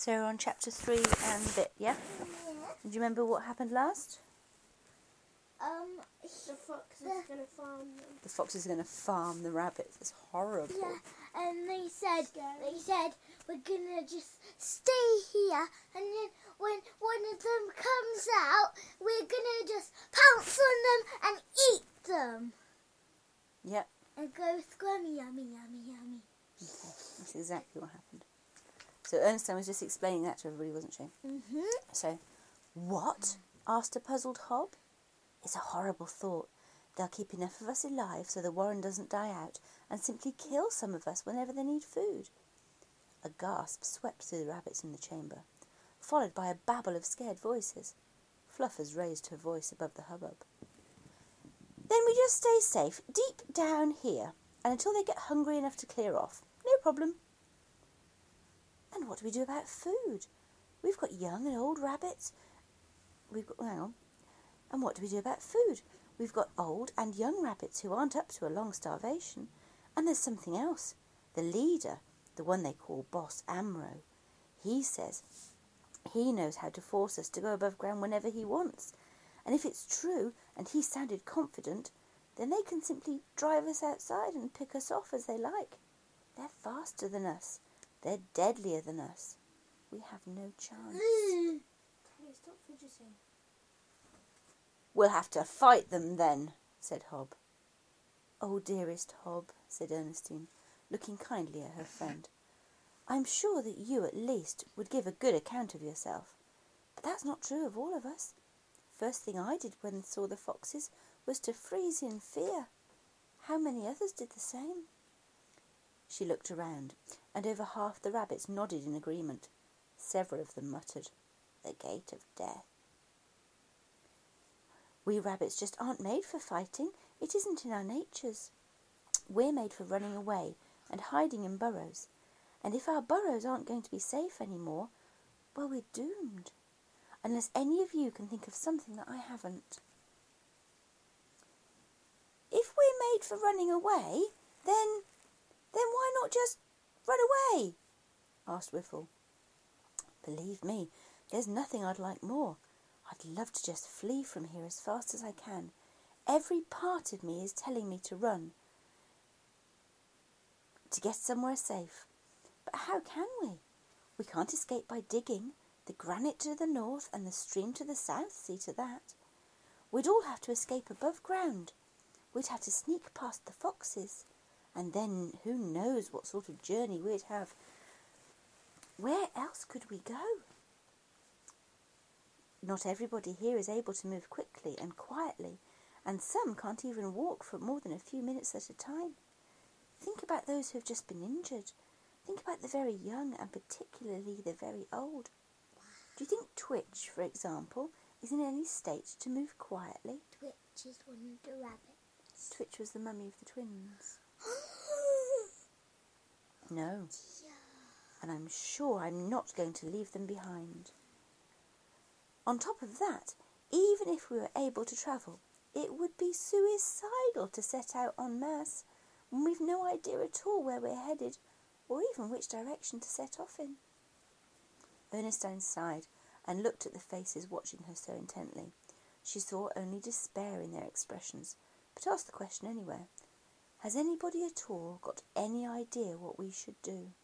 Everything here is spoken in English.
So we're on chapter 3 and a bit, yeah? Do you remember what happened last? The fox is going to farm them. The fox is going to farm the rabbits. It's horrible. Yeah, and they said we're going to just stay here, and then when one of them comes out, we're going to just pounce on them and eat them. Yep. And go scrummy, yummy, yummy, yummy. Okay. That's exactly what happened. So Ernestine was just explaining that to everybody, wasn't she? Mm-hmm. So, what? Asked a puzzled Hob. It's a horrible thought. They'll keep enough of us alive so the warren doesn't die out and simply kill some of us whenever they need food. A gasp swept through the rabbits in the chamber, followed by a babble of scared voices. Fluffers raised her voice above the hubbub. Then we just stay safe deep down here and until they get hungry enough to clear off. No problem. And what do we do about food? We've got young and old rabbits. Hang on. And what do we do about food? We've got old and young rabbits who aren't up to a long starvation. And there's something else. The leader, the one they call Boss Amro, he says he knows how to force us to go above ground whenever he wants. And if it's true, and he sounded confident, then they can simply drive us outside and pick us off as they like. They're faster than us. They're deadlier than us. We have no chance. Teddy, stop fidgeting. We'll have to fight them then, said Hob. Oh, dearest Hob, said Ernestine, looking kindly at her friend. I'm sure that you at least would give a good account of yourself. But that's not true of all of us. First thing I did when I saw the foxes was to freeze in fear. How many others did the same? She looked around, and over half the rabbits nodded in agreement. Several of them muttered, "The gate of death." We rabbits just aren't made for fighting. It isn't in our natures. We're made for running away and hiding in burrows. And if our burrows aren't going to be safe anymore, well, we're doomed. Unless any of you can think of something that I haven't. If we're made for running away, then why not just run away? Asked Whiffle. Believe me, there's nothing I'd like more. I'd love to just flee from here as fast as I can. Every part of me is telling me to run, to get somewhere safe. But how can we? We can't escape by digging. The granite to the north and the stream to the south see to that. We'd all have to escape above ground. We'd have to sneak past the foxes. And then who knows what sort of journey we'd have. Where else could we go? Not everybody here is able to move quickly and quietly, and some can't even walk for more than a few minutes at a time. Think about those who have just been injured. Think about the very young and particularly the very old. Do you think Twitch, for example, is in any state to move quietly? Twitch is one of the rabbits. Twitch was the mummy of the twins. No. And I'm sure I'm not going to leave them behind. On top of that, even if we were able to travel, it would be suicidal to set out en masse when we've no idea at all where we're headed or even which direction to set off in. Ernestine sighed and looked at the faces watching her so intently. She saw only despair in their expressions, but asked the question anyway. Has anybody at all got any idea what we should do?